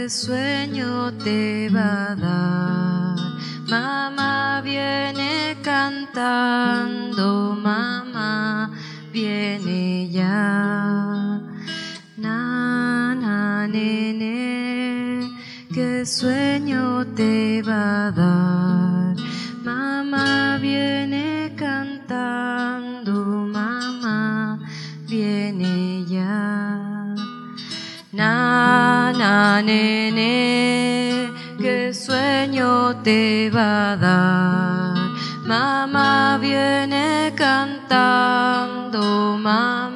qué sueño te va a dar. Mamá viene cantando, mamá viene ya. Nana, nene, qué sueño te va a dar. Mamá viene cantando, mamá viene ya. Nana, nene, qué sueño te va a dar. Mamá viene cantando, mamá